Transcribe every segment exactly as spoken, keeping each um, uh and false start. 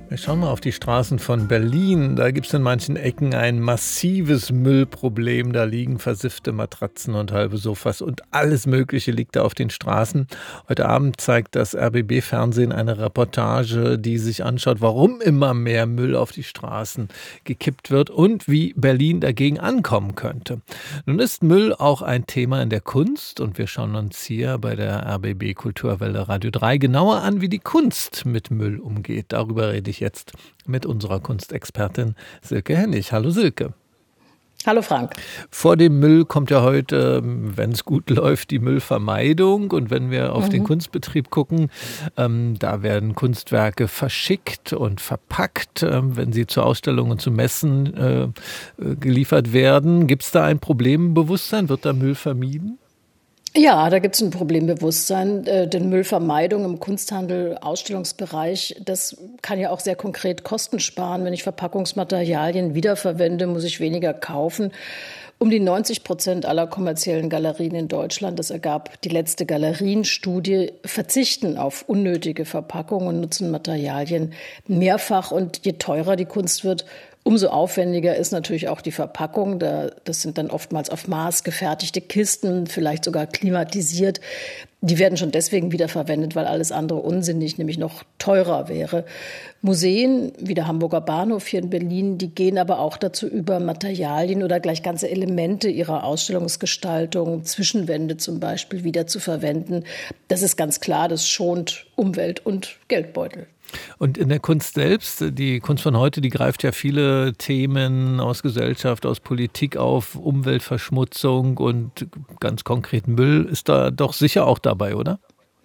Wir schauen mal auf die Straßen von Berlin. Da gibt es in manchen Ecken ein massives Müllproblem. Da liegen versiffte Matratzen und halbe Sofas und alles Mögliche liegt da auf den Straßen. Heute Abend zeigt das R B B-Fernsehen eine Reportage, die sich anschaut, warum immer mehr Müll auf die Straßen gekippt wird und wie Berlin dagegen ankommen könnte. Nun ist Müll auch ein Thema in der Kunst und wir schauen uns hier bei der R B B Kulturwelle Radio drei genauer an, wie die Kunst mit Müll umgeht. Darüber rede ich jetzt mit unserer Kunstexpertin Silke Hennig. Hallo Silke. Hallo Frank. Vor dem Müll kommt ja heute, wenn es gut läuft, die Müllvermeidung. Und wenn wir auf mhm. den Kunstbetrieb gucken, ähm, da werden Kunstwerke verschickt und verpackt, äh, wenn sie zur Ausstellung und zu Messen äh, geliefert werden. Gibt es da ein Problembewusstsein? Wird da Müll vermieden? Ja, da gibt es ein Problembewusstsein, äh, denn Müllvermeidung im Kunsthandel, Ausstellungsbereich, das kann ja auch sehr konkret Kosten sparen. Wenn ich Verpackungsmaterialien wiederverwende, muss ich weniger kaufen. Um die neunzig Prozent aller kommerziellen Galerien in Deutschland, das ergab die letzte Galerienstudie, verzichten auf unnötige Verpackungen und nutzen Materialien mehrfach. Und je teurer die Kunst wird, umso aufwendiger ist natürlich auch die Verpackung. Das sind dann oftmals auf Maß gefertigte Kisten, vielleicht sogar klimatisiert. Die werden schon deswegen wiederverwendet, weil alles andere unsinnig, nämlich noch teurer wäre. Museen wie der Hamburger Bahnhof hier in Berlin, die gehen aber auch dazu über, Materialien oder gleich ganze Elemente ihrer Ausstellungsgestaltung, Zwischenwände zum Beispiel, wieder zu verwenden. Das ist ganz klar, das schont Umwelt und Geldbeutel. Und in der Kunst selbst, die Kunst von heute, die greift ja viele Themen aus Gesellschaft, aus Politik auf, Umweltverschmutzung und ganz konkret Müll ist da doch sicher auch dabei, oder?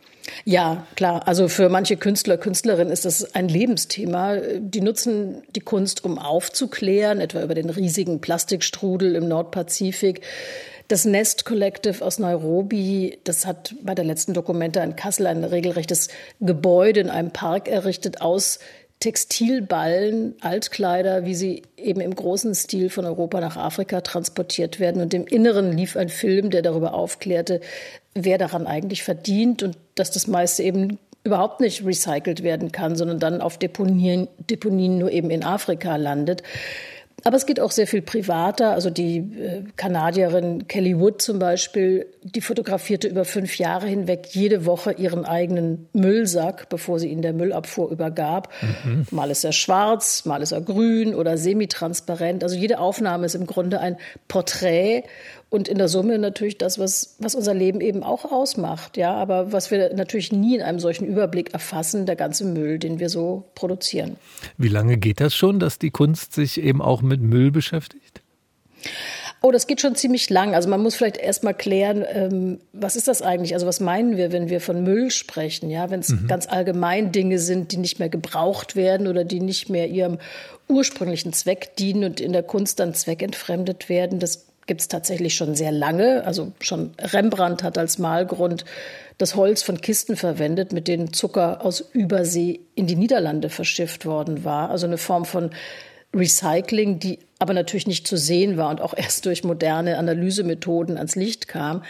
Ja, klar. Also für manche Künstler, Künstlerinnen ist das ein Lebensthema. Die nutzen die Kunst, um aufzuklären, etwa über den riesigen Plastikstrudel im Nordpazifik. Das Nest Collective aus Nairobi, das hat bei der letzten Documenta in Kassel ein regelrechtes Gebäude in einem Park errichtet aus Textilballen, Altkleider, wie sie eben im großen Stil von Europa nach Afrika transportiert werden. Und im Inneren lief ein Film, der darüber aufklärte, wer daran eigentlich verdient und dass das meiste eben überhaupt nicht recycelt werden kann, sondern dann auf Deponien, Deponien nur eben in Afrika landet. Aber es geht auch sehr viel privater. Also die äh, Kanadierin Kelly Wood zum Beispiel, die fotografierte über fünf Jahre hinweg jede Woche ihren eigenen Müllsack, bevor sie ihn der Müllabfuhr übergab. Mhm. Mal ist er schwarz, mal ist er grün oder semitransparent. Also jede Aufnahme ist im Grunde ein Porträt und in der Summe natürlich das, was, was unser Leben eben auch ausmacht. Ja, aber was wir natürlich nie in einem solchen Überblick erfassen, der ganze Müll, den wir so produzieren. Wie lange geht das schon, dass die Kunst sich eben auch mit Müll beschäftigt? Oh, das geht schon ziemlich lang. Also man muss vielleicht erst mal klären, ähm, was ist das eigentlich? Also was meinen wir, wenn wir von Müll sprechen? Ja, wenn es mhm. ganz allgemein Dinge sind, die nicht mehr gebraucht werden oder die nicht mehr ihrem ursprünglichen Zweck dienen und in der Kunst dann zweckentfremdet werden. Das gibt es tatsächlich schon sehr lange. Also schon Rembrandt hat als Malgrund das Holz von Kisten verwendet, mit denen Zucker aus Übersee in die Niederlande verschifft worden war. Also eine Form von Recycling, die aber natürlich nicht zu sehen war und auch erst durch moderne Analysemethoden ans Licht kam.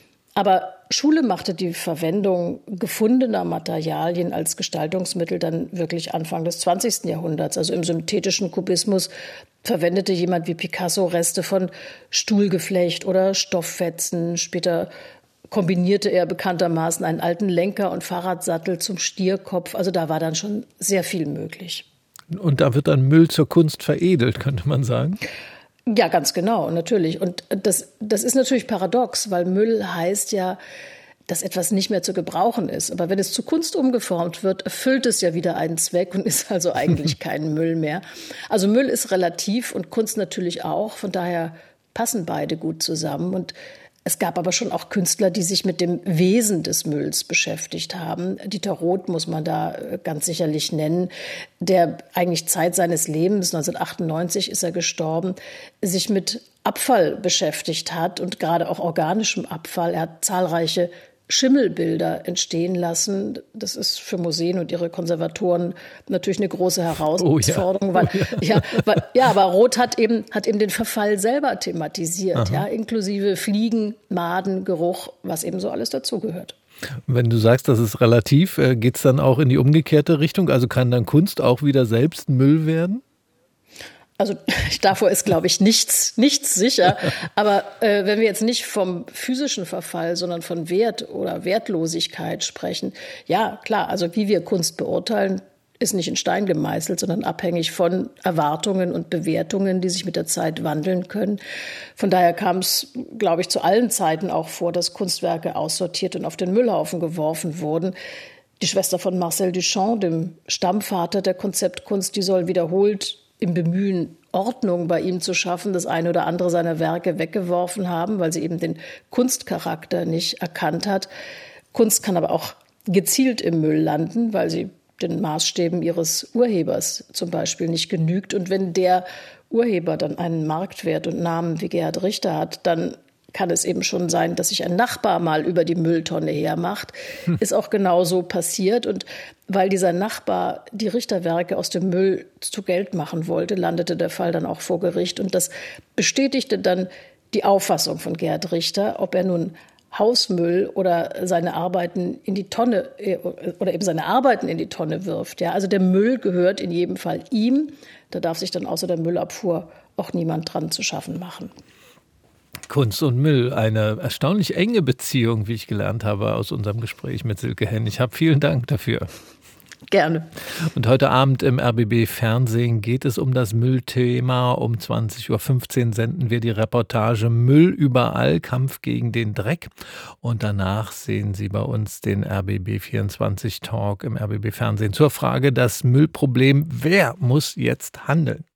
Aber Schule machte die Verwendung gefundener Materialien als Gestaltungsmittel dann wirklich Anfang des zwanzigsten Jahrhunderts. Also im synthetischen Kubismus verwendete jemand wie Picasso Reste von Stuhlgeflecht oder Stofffetzen. Später kombinierte er bekanntermaßen einen alten Lenker und Fahrradsattel zum Stierkopf. Also da war dann schon sehr viel möglich. Und da wird dann Müll zur Kunst veredelt, könnte man sagen? Ja, ganz genau, natürlich. Und das, das ist natürlich paradox, weil Müll heißt ja, dass etwas nicht mehr zu gebrauchen ist. Aber wenn es zu Kunst umgeformt wird, erfüllt es ja wieder einen Zweck und ist also eigentlich kein Müll mehr. Also Müll ist relativ und Kunst natürlich auch. Von daher passen beide gut zusammen. Und es gab aber schon auch Künstler, die sich mit dem Wesen des Mülls beschäftigt haben. Dieter Roth muss man da ganz sicherlich nennen, der eigentlich Zeit seines Lebens, neunzehnhundertachtundneunzig ist er gestorben, sich mit Abfall beschäftigt hat und gerade auch organischem Abfall. Er hat zahlreiche Schimmelbilder entstehen lassen. Das ist für Museen und ihre Konservatoren natürlich eine große Herausforderung. Oh ja. Weil, oh ja. Ja, weil, ja, aber Roth hat eben, hat eben den Verfall selber thematisiert, ja, inklusive Fliegen, Maden, Geruch, was eben so alles dazugehört. Wenn du sagst, das ist relativ, äh, geht es dann auch in die umgekehrte Richtung? Also kann dann Kunst auch wieder selbst Müll werden? Also davor ist, glaube ich, nichts, nichts sicher. Aber äh, wenn wir jetzt nicht vom physischen Verfall, sondern von Wert oder Wertlosigkeit sprechen, ja, klar, also wie wir Kunst beurteilen, ist nicht in Stein gemeißelt, sondern abhängig von Erwartungen und Bewertungen, die sich mit der Zeit wandeln können. Von daher kam es, glaube ich, zu allen Zeiten auch vor, dass Kunstwerke aussortiert und auf den Müllhaufen geworfen wurden. Die Schwester von Marcel Duchamp, dem Stammvater der Konzeptkunst, die soll wiederholt im Bemühen, Ordnung bei ihm zu schaffen, das eine oder andere seiner Werke weggeworfen haben, weil sie eben den Kunstcharakter nicht erkannt hat. Kunst kann aber auch gezielt im Müll landen, weil sie den Maßstäben ihres Urhebers zum Beispiel nicht genügt. Und wenn der Urheber dann einen Marktwert und Namen wie Gerhard Richter hat, dann kann es eben schon sein, dass sich ein Nachbar mal über die Mülltonne hermacht. Hm. Ist auch genauso passiert. Und weil dieser Nachbar die Richterwerke aus dem Müll zu Geld machen wollte, landete der Fall dann auch vor Gericht. Und das bestätigte dann die Auffassung von Gerhard Richter, ob er nun Hausmüll oder seine Arbeiten in die Tonne oder eben seine Arbeiten in die Tonne wirft. Ja, also der Müll gehört in jedem Fall ihm. Da darf sich dann außer der Müllabfuhr auch niemand dran zu schaffen machen. Kunst und Müll, eine erstaunlich enge Beziehung, wie ich gelernt habe aus unserem Gespräch mit Silke Henn. Ich habe vielen Dank dafür. Gerne. Und heute Abend im R B B Fernsehen geht es um das Müllthema. Um zwanzig Uhr fünfzehn senden wir die Reportage Müll überall, Kampf gegen den Dreck. Und danach sehen Sie bei uns den R B B vierundzwanzig Talk im R B B Fernsehen zur Frage, das Müllproblem, wer muss jetzt handeln?